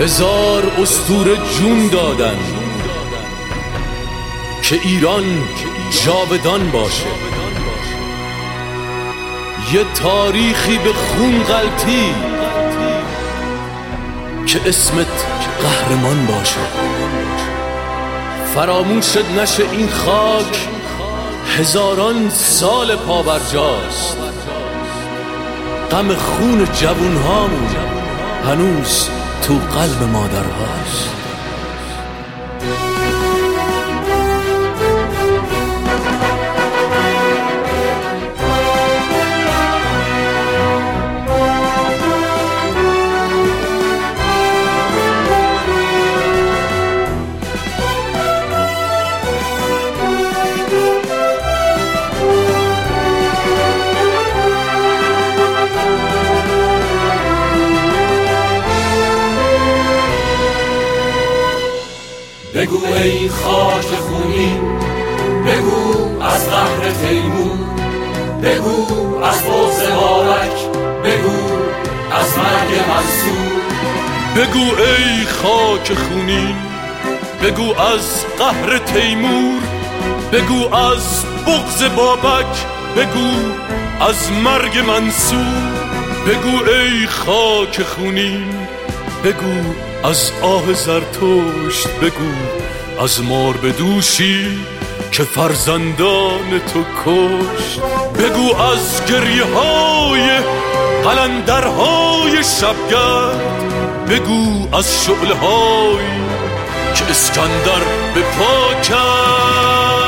1000 اسطوره جون دادن که ایران جاودان باشه. یه تاریخی به خون غلطی که اسمت قهرمان باشه. فراموشت نشه این خاک هزاران سال پابرجاست. غم خون جوونهامون هنوز تو قلب مادرهاست. بگو ای خاک خونین، بگو از قهر تیمور، بگو از بغض بابک، بگو از مرگ منصور. بگو ای خاک خونین، بگو از قهر تیمور، بگو از بغض بابک، بگو از مرگ منصور. بگو ای خاک خونین، بگو از آه زرتشت، بگو از مار بدوشی که فرزندان تو کشت. بگو از گریه های قلندرهای شبگرد، بگو از شعله هایی که اسکندر به پا کرد.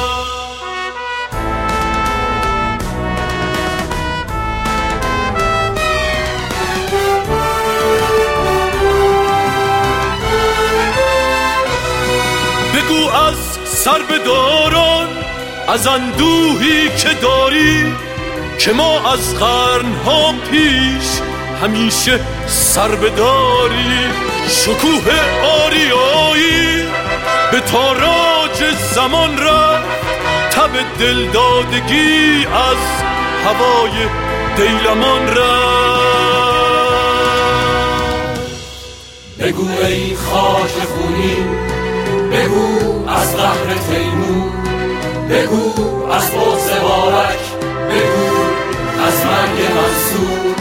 بگو از سربداران، از اندوهی که داری، که ما از قرنها پیش همیشه سربداری. شکوه آریایی به تاراج زمان رفت، تب دلدادگی از هوای دیلمان رفت. بگو ای خاک خونین، بگو از قهر تیمور، بگو از بغض بابک، بگو از مرگ منصور.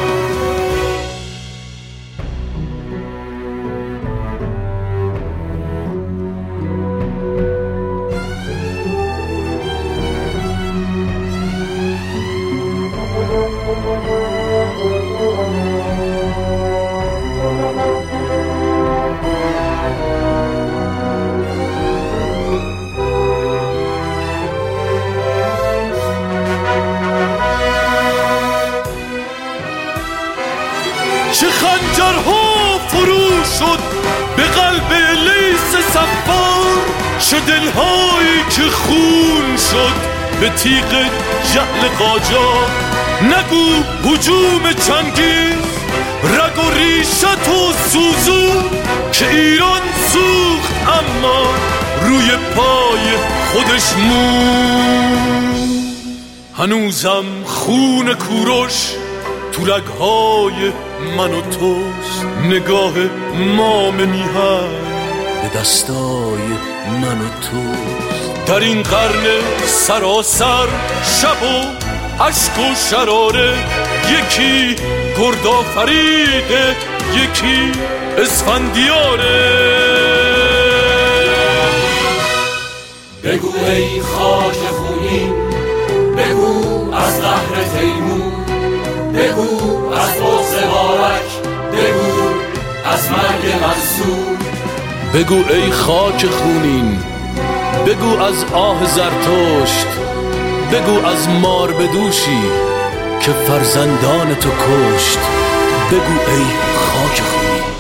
چه خنجرها فرو شد به قلب لیث صفار، چه دلهایی که خون شد به تیغ جهل قاجار. نگو هجوم چنگیز رگ و ریشت و سوزون، که ایران سوخت اما روی پای خودش موند. هنوزم خون کوروش تو رگهای من و توست، نگاه مام میهن به دستای من و توست. در این قرن سراسر شب و اشک و شراره، یکی گردآفریده، یکی اسفندیاره. بگو ای خاک خونین، بگو از قهر تیمور، بگو از بغض بابک، بگو از مرگ منصور. بگو ای خاک خونین، بگو از آه زرتشت، بگو از مار بدوشی که فرزندان تو کشت. بگو ای خاک خونین.